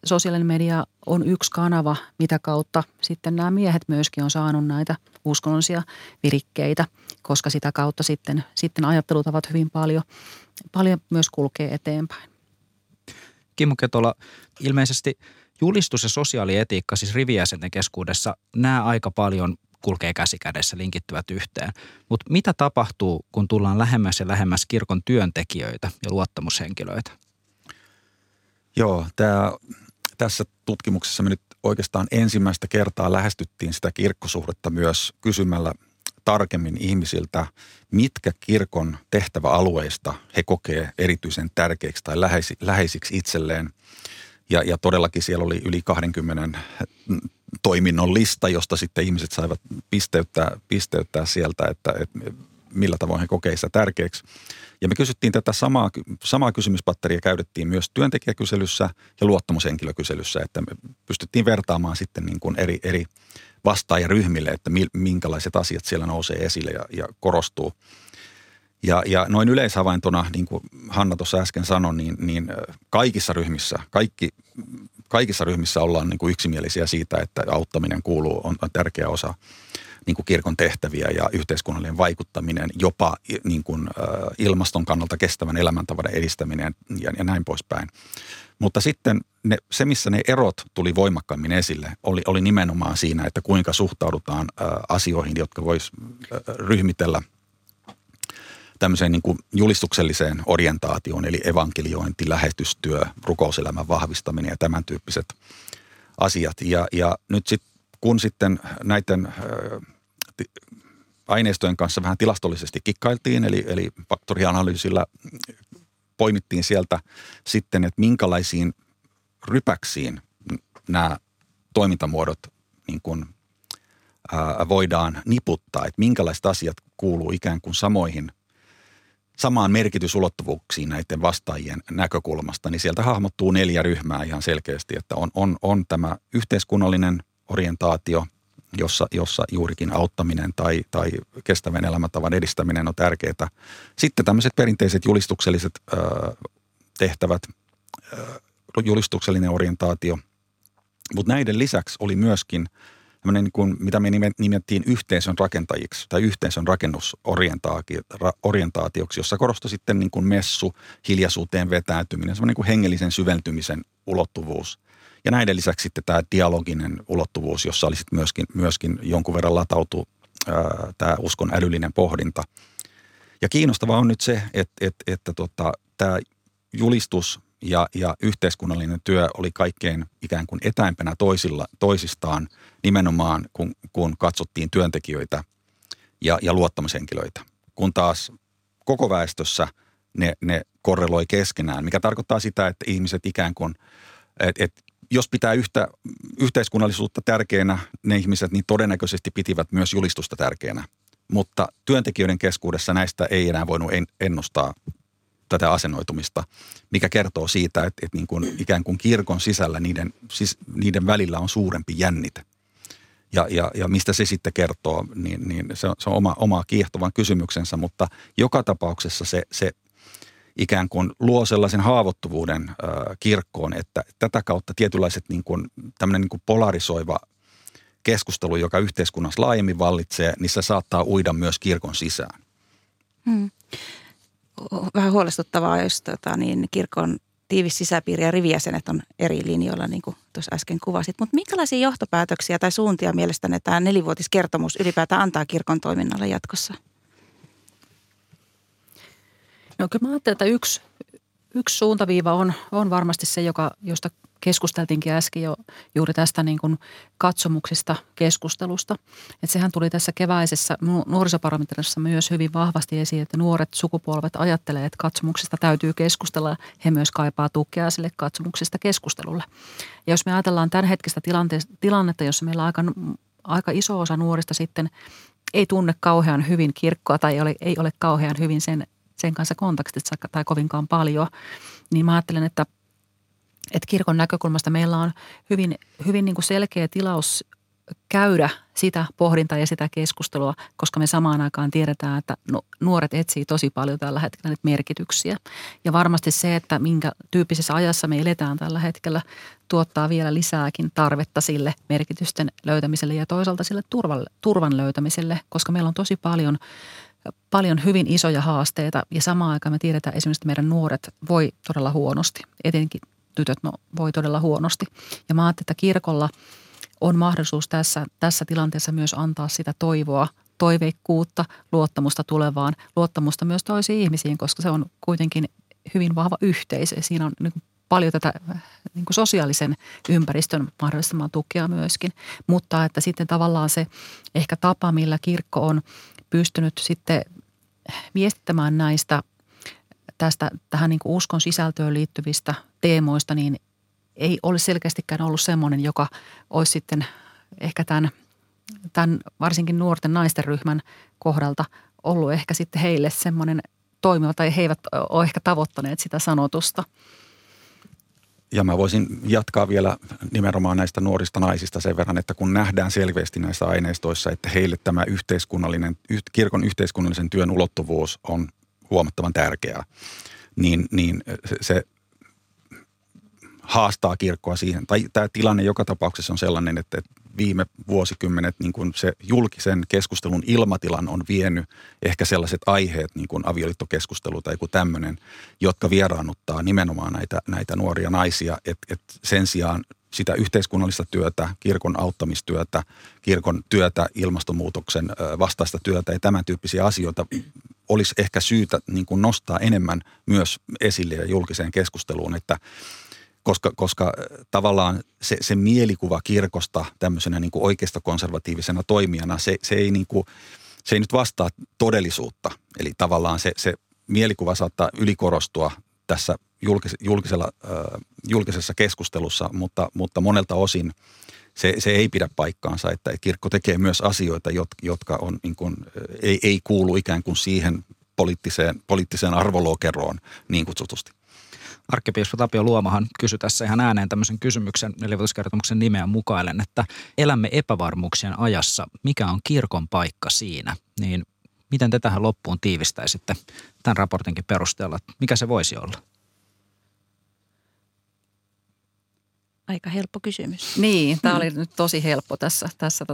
sosiaalinen media on yksi kanava, mitä kautta sitten nämä miehet myöskin on saanut näitä uskonnollisia virikkeitä, koska sitä kautta sitten ajattelutavat hyvin paljon myös kulkee eteenpäin. Kimmo Ketola, ilmeisesti julistus ja sosiaalietiikka, siis rivijäsenten keskuudessa, nämä aika paljon kulkee käsi kädessä, linkittyvät yhteen. Mutta mitä tapahtuu, kun tullaan lähemmäs ja lähemmäs kirkon työntekijöitä ja luottamushenkilöitä? Joo, tässä tutkimuksessa me nyt oikeastaan ensimmäistä kertaa lähestyttiin sitä kirkkosuhdetta myös kysymällä tarkemmin ihmisiltä, mitkä kirkon tehtäväalueista he kokee erityisen tärkeiksi tai läheisiksi itselleen. Ja todellakin siellä oli yli 20 toiminnon lista, josta sitten ihmiset saivat pisteyttää sieltä, että millä tavoin he kokee sitä tärkeäksi. Ja me kysyttiin tätä samaa kysymyspatteria käytettiin myös työntekijäkyselyssä ja luottamushenkilökyselyssä, että me pystyttiin vertaamaan sitten niin kuin eri vastaajaryhmille, että minkälaiset asiat siellä nousee esille ja korostuu. Ja noin yleishavaintona, niin kuin Hanna tuossa äsken sanoi, niin kaikissa ryhmissä ollaan niin kuin yksimielisiä siitä, että auttaminen on tärkeä osa niin kuin kirkon tehtäviä ja yhteiskunnallinen vaikuttaminen, jopa niin kuin ilmaston kannalta kestävän elämäntavan edistäminen ja näin poispäin. Mutta sitten se, missä ne erot tuli voimakkaammin esille, oli nimenomaan siinä, että kuinka suhtaudutaan asioihin, jotka vois ryhmitellä tämmöiseen niin kuin julistukselliseen orientaatioon, eli evankeliointi, lähetystyö, rukouselämän vahvistaminen ja tämän tyyppiset asiat. Ja nyt kun sitten näiden aineistojen kanssa vähän tilastollisesti kikkailtiin, eli faktorianalyysillä poimittiin sieltä sitten, että minkälaisiin rypäksiin nämä toimintamuodot niin kuin, voidaan niputtaa, että minkälaiset asiat kuuluu ikään kuin samaan merkitysulottuvuuksiin näiden vastaajien näkökulmasta, niin sieltä hahmottuu 4 ryhmää ihan selkeästi, että on tämä yhteiskunnallinen orientaatio, jossa juurikin auttaminen tai kestävän elämäntavan edistäminen on tärkeää. Sitten tämmöiset perinteiset julistukselliset tehtävät, julistuksellinen orientaatio, mutta näiden lisäksi oli myöskin tämmöinen, niin kuin, mitä me nimettiin yhteisön rakentajiksi tai yhteisön rakennusorientaatioksi, jossa korostui sitten niin kuin messu, hiljaisuuteen vetäytyminen, semmoinen niin kuin hengellisen syventymisen ulottuvuus. Ja näiden lisäksi sitten tämä dialoginen ulottuvuus, jossa oli sitten myöskin jonkun verran latautu tämä uskon älyllinen pohdinta. Ja kiinnostavaa on nyt se, että tämä julistus ja yhteiskunnallinen työ oli kaikkein ikään kuin etäimpänä toisistaan nimenomaan, kun katsottiin työntekijöitä ja luottamushenkilöitä. Kun taas koko väestössä ne korreloi keskenään, mikä tarkoittaa sitä, että ihmiset ikään kuin, että jos pitää yhteiskunnallisuutta tärkeänä ne ihmiset, niin todennäköisesti pitivät myös julistusta tärkeänä. Mutta työntekijöiden keskuudessa näistä ei enää voinut ennustaa tätä asennoitumista, mikä kertoo siitä, että niin kuin ikään kuin kirkon sisällä niiden välillä on suurempi jännite. Ja mistä se sitten kertoo, niin se on oma kiehtovan kysymyksensä, mutta joka tapauksessa se ikään kuin luo sellaisen haavoittuvuuden kirkkoon, että tätä kautta tietynlaiset niin kuin, tämmöinen niin kuin polarisoiva keskustelu, joka yhteiskunnassa laajemmin vallitsee, niin se saattaa uida myös kirkon sisään. Vähän huolestuttavaa, jos kirkon tiivis sisäpiiri ja rivijäsenet on eri linjoilla, niin kuin tuossa äsken kuvasit. Mutta minkälaisia johtopäätöksiä tai suuntia mielestäni tämä 4-vuotiskertomus ylipäätään antaa kirkon toiminnalle jatkossa? No kyllä mä ajattelen, että yksi suuntaviiva on varmasti se, josta keskusteltiinkin äsken jo juuri tästä niin kuin katsomuksista keskustelusta. Että sehän tuli tässä keväisessä nuorisobarometrissa myös hyvin vahvasti esiin, että nuoret sukupolvet ajattelee, että katsomuksista täytyy keskustella. He myös kaipaa tukea sille katsomuksista keskustelulle. Ja jos me ajatellaan tämänhetkistä tilannetta, jossa meillä aika iso osa nuorista sitten ei tunne kauhean hyvin kirkkoa tai ei ole kauhean hyvin sen kanssa kontaktissa tai kovinkaan paljon, niin mä ajattelen, että kirkon näkökulmasta meillä on hyvin niin kuin selkeä tilaus käydä sitä pohdintaa ja sitä keskustelua, koska me samaan aikaan tiedetään, että nuoret etsii tosi paljon tällä hetkellä niitä merkityksiä. Ja varmasti se, että minkä tyyppisessä ajassa me eletään tällä hetkellä, tuottaa vielä lisääkin tarvetta sille merkitysten löytämiselle ja toisaalta sille turvan löytämiselle, koska meillä on tosi paljon hyvin isoja haasteita ja samaan aikaan me tiedetään esimerkiksi, että meidän nuoret voi todella huonosti, etenkin tytöt voi todella huonosti. Ja mä ajattelin, että kirkolla on mahdollisuus tässä tilanteessa myös antaa sitä toivoa, toiveikkuutta, luottamusta tulevaan, luottamusta myös toisiin ihmisiin, koska se on kuitenkin hyvin vahva yhteisö. Siinä on paljon tätä niin kuin sosiaalisen ympäristön mahdollistamaa tukea myöskin, mutta että sitten tavallaan se ehkä tapa, millä kirkko on pystynyt sitten viestittämään tähän niin kuin uskon sisältöön liittyvistä teemoista, niin ei ole selkeästikään ollut semmoinen, joka olisi sitten ehkä tämän varsinkin nuorten naisten ryhmän kohdalta ollut ehkä sitten heille semmoinen toimiva, tai he eivät ole ehkä tavoittaneet sitä sanotusta. Ja mä voisin jatkaa vielä nimenomaan näistä nuorista naisista sen verran, että kun nähdään selkeästi näissä aineistoissa, että heille tämä kirkon yhteiskunnallisen työn ulottuvuus on huomattavan tärkeää, niin se haastaa kirkkoa siihen. Tai tämä tilanne joka tapauksessa on sellainen, että viime vuosikymmenet niin kuin se julkisen keskustelun ilmatilan on vienyt ehkä sellaiset aiheet, niin kuin avioliittokeskustelu tai joku tämmöinen, jotka vieraannuttaa nimenomaan näitä nuoria naisia. Et sen sijaan sitä yhteiskunnallista työtä, kirkon auttamistyötä, kirkon työtä, ilmastonmuutoksen vastaista työtä ja tämän tyyppisiä asioita olisi ehkä syytä niin kuin nostaa enemmän myös esille ja julkiseen keskusteluun, että koska tavallaan se mielikuva kirkosta tämmöisenä niin kuin oikeistokonservatiivisena toimijana, se ei nyt vastaa todellisuutta. Eli tavallaan se mielikuva saattaa ylikorostua tässä julkisessa keskustelussa, mutta monelta osin se ei pidä paikkaansa, että kirkko tekee myös asioita, jotka on niin kuin, ei kuulu ikään kuin siihen poliittiseen arvolokeroon niin kutsutusti. Arkkipiispa Tapio Luomahan kysyi tässä ihan ääneen tämmöisen kysymyksen nelivuotiskertomuksen nimeä mukaillen, että elämme epävarmuuksien ajassa. Mikä on kirkon paikka siinä? Niin miten te tähän loppuun tiivistäisitte tämän raportinkin perusteella? Mikä se voisi olla? Aika helppo kysymys. Niin, tämä oli nyt tosi helppo tässä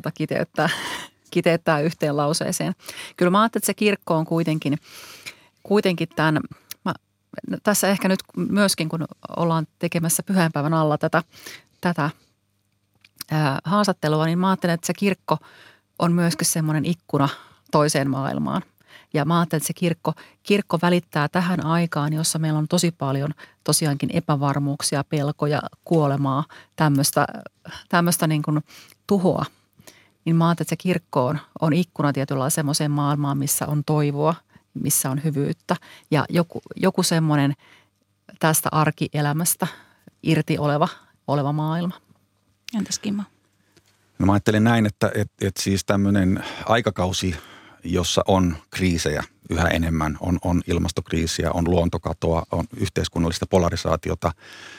kiteyttää yhteen lauseeseen. Kyllä mä ajattelin, että se kirkko on kuitenkin tämän... Tässä ehkä nyt myöskin, kun ollaan tekemässä pyhäinpäivän alla tätä haastattelua, niin mä ajattelen, että se kirkko on myöskin semmoinen ikkuna toiseen maailmaan. Ja mä ajattelen, että se kirkko välittää tähän aikaan, jossa meillä on tosi paljon tosiaankin epävarmuuksia, pelkoja, kuolemaa, tämmöistä niin kuin tuhoa. Niin mä ajattelen, että se kirkko on ikkuna tietyllä semmoiseen maailmaan, missä on toivoa, missä on hyvyyttä ja joku semmoinen tästä arkielämästä irti oleva maailma. Entäs Kimmo? No mä ajattelen näin, että siis tämmöinen aikakausi, jossa on kriisejä yhä enemmän, on ilmastokriisiä, on luontokatoa, on yhteiskunnallista polarisaatiota,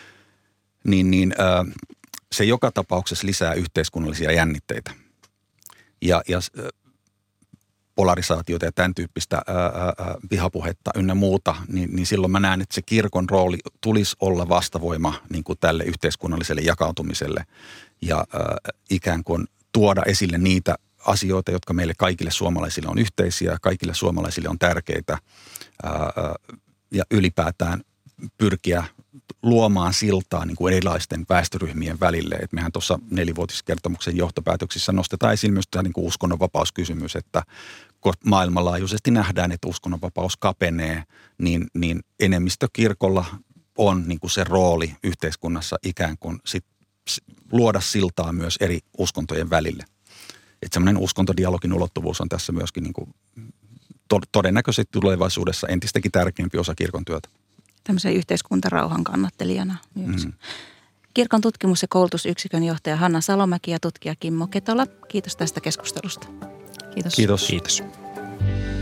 niin se joka tapauksessa lisää yhteiskunnallisia jännitteitä. Ja polarisaatiota ja tämän tyyppistä vihapuhetta ynnä muuta, niin silloin mä näen, että se kirkon rooli tulisi olla vastavoima niin kuin tälle yhteiskunnalliselle jakautumiselle ja ikään kuin tuoda esille niitä asioita, jotka meille kaikille suomalaisille on yhteisiä, kaikille suomalaisille on tärkeitä ja ylipäätään pyrkiä luomaan siltaa niin kuin erilaisten väestöryhmien välille. Et mehän tuossa nelivuotiskertomuksen johtopäätöksissä nostetaan esiin myös tämä niin kuin uskonnonvapauskysymys, että kun maailmanlaajuisesti nähdään, että uskonnonvapaus kapenee, niin enemmistökirkolla on niin kuin se rooli yhteiskunnassa ikään kuin luoda siltaa myös eri uskontojen välille. Että semmoinen uskontodialogin ulottuvuus on tässä myöskin niin kuin todennäköisesti tulevaisuudessa entistäkin tärkeämpi osa kirkon työtä. Tämmöisen yhteiskuntarauhan kannattelijana myös. Kirkon tutkimus- ja koulutusyksikön johtaja Hanna Salomäki ja tutkija Kimmo Ketola. Kiitos tästä keskustelusta. Kiitos. Kiitos. Kiitos.